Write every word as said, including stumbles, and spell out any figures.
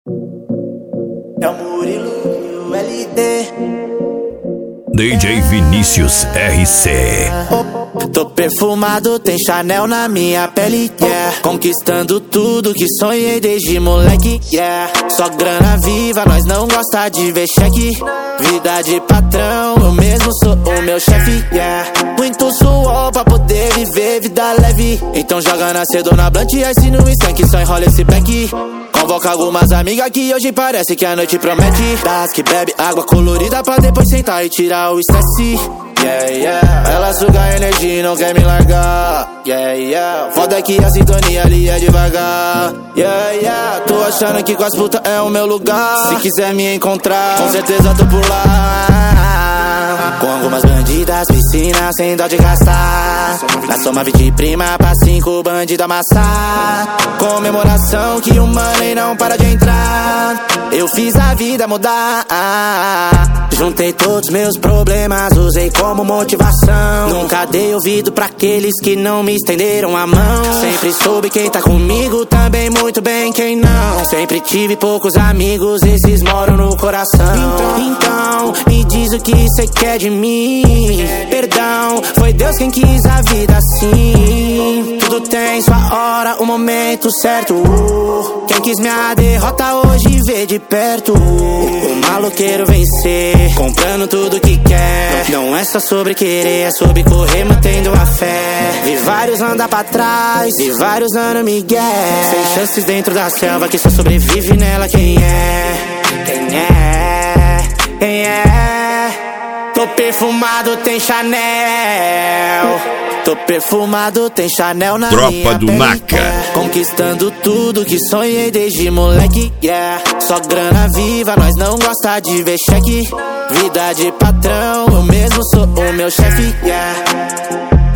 É o Murilo e o L D. D J Vinícius R C. Tô perfumado, tem Chanel na minha pele, yeah. Conquistando tudo que sonhei desde moleque, yeah. Só grana viva, nós não gosta de ver cheque. Vida de patrão, eu mesmo sou o meu chefe, yeah. Muito suor pra poder viver vida leve. Então joga na cedona blunt e ice no skunk, só enrola esse back. Convoca algumas amigas que hoje parece que a noite promete. Das que bebe água colorida pra depois sentar e tirar o estresse. Yeah, yeah. Ela suga a energia e não quer me largar. Yeah, yeah. Foda que a sintonia ali é devagar. Yeah, yeah. Tô achando que com as putas é o meu lugar. Se quiser me encontrar, com certeza tô por lá. Com algumas bandidas, piscina sem dó de gastar. Na soma vinte prima pra cinco bandidos amassar. Comemoração que o money não para de entrar. Eu fiz a vida mudar. Juntei todos meus problemas, usei como motivação. Nunca dei ouvido pra aqueles que não me estenderam a mão. Sempre soube quem tá comigo, também muito bem quem não. Sempre tive poucos amigos, esses moram no coração. Então, me diz o que cê quer de mim. Perdão, foi Deus quem quis a vida assim. Tudo tem sua hora, o momento certo. Quem quis minha derrota hoje vê de perto. O maloqueiro vencer, comprando tudo que quer. Não é só sobre querer, é sobre correr mantendo a fé. Vi vários andar pra trás, vi vários dando migué. Sem chances dentro da selva que só sobrevive nela quem é. Quem é, quem é. Tô perfumado, tem Chanel. Tô perfumado, tem Chanel na Tropa minha do pele, Naca. yeah. Conquistando tudo que sonhei desde moleque, yeah. Só grana viva, nós não gosta de ver cheque. Vida de patrão, eu mesmo sou o meu chefe, yeah.